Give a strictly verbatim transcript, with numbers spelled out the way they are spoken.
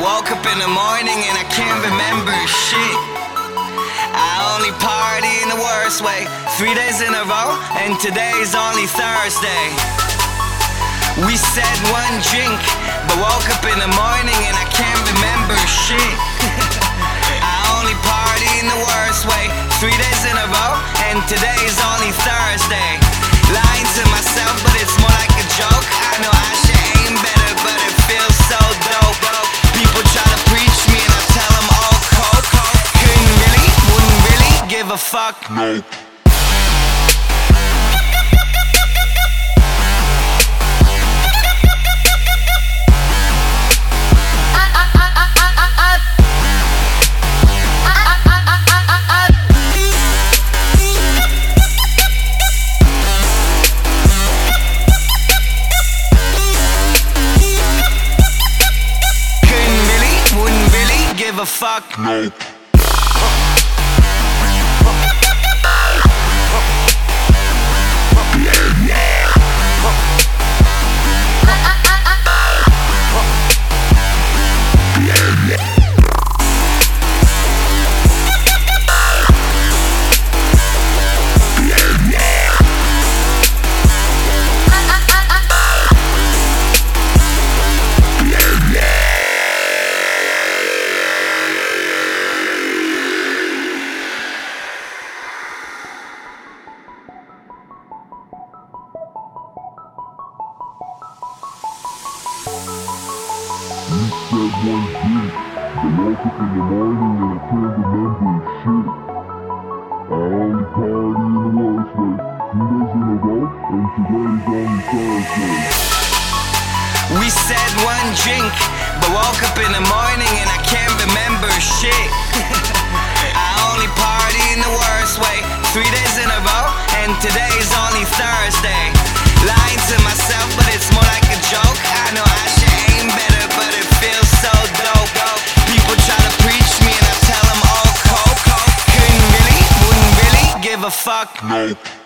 woke up in the morning and I can't remember shit. I only party in the worst way, three days in a row, and today's only Thursday. We said one drink, but woke up in the morning and I can't remember shit. I only party in the worst way, three days in a row, and today's only Thursday. Lying to myself, but it's more like a joke. I know I should aim better, but it feels so dope. People try to preach me and I tell them all coke. Couldn't really, wouldn't really give a fuck. No. Give a fuck. No. You said one drink, but woke up in the morning and I can't remember shit. I only party in the worst way, three days in a row, and today's only Thursday. We said one drink, but woke up in the morning and I can't remember shit. I only party in the worst way, three days in a row, and today's only Thursday. Lying to myself, but it's more like a joke. I know I should aim better, but it feels so dope. People try to preach me and I tell them all coke. Couldn't really, wouldn't really give a fuck. No.